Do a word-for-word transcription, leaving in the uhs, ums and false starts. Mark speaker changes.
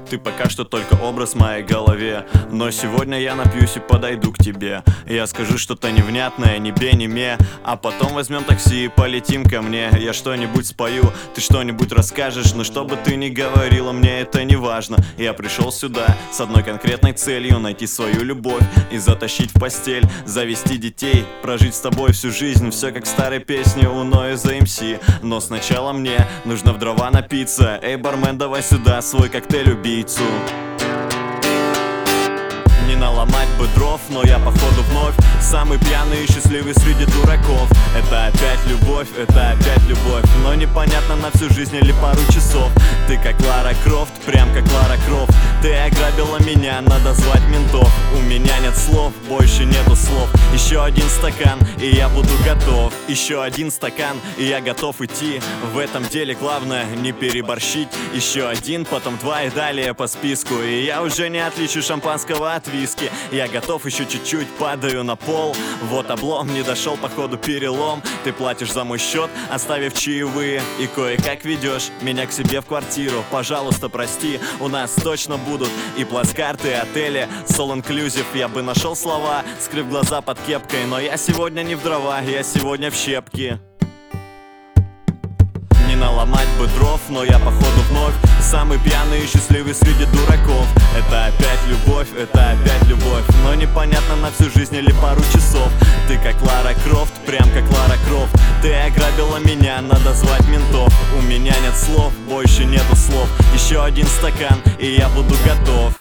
Speaker 1: Ты пока что только образ в моей голове, но сегодня я напьюсь и подойду к тебе. Я скажу что-то невнятное, не бе, не ме, а потом возьмем такси и полетим ко мне. Я что-нибудь спою, ты что-нибудь расскажешь, но что бы ты ни говорила, мне это не важно. Я пришел сюда с одной конкретной целью: найти свою любовь и затащить в постель, завести детей, прожить с тобой всю жизнь. Все как в старой песне у Noise эм си. Но сначала мне нужно в дрова напиться. Эй, бармен, давай сюда свой коктейль-убийцу. Не наломать бы дров, но я походу вновь самый пьяный и счастливый среди дураков. Это опять любовь, это опять любовь, но непонятно, на всю жизнь или пару часов. Ты как Лара Крофт, прям как Лара Крофт. Ты ограбила меня, надо звать ментов. У меня нет слов, больше нету слов. Еще один стакан, и я буду готов. Еще один стакан, и я готов идти. В этом деле главное не переборщить. Еще один, потом два и далее по списку. И я уже не отличу шампанского от виски. Я готов еще чуть-чуть, падаю на пол. Вот облом, не дошел, походу перелом. Ты платишь за мой счет, оставив чаевые, и кое-как ведешь меня к себе в квартиру. Пожалуйста, прости, у нас точно будут и плацкарты, и отели, сол-инклюзив. Я бы нашел слова, скрыв глаза под кепкой, но я сегодня не в дрова, я сегодня в щепки. Не наломать бы дров, но я походу вновь самый пьяный и счастливый среди дураков. Это опять любовь, это опять любовь, но непонятно, на всю жизнь или пару часов. Ты как Лара Крофт, прям как Лара Крофт. Ты ограбила меня, надо звать ментов. У меня нет слов, больше нету слов. Еще один стакан, и я буду готов.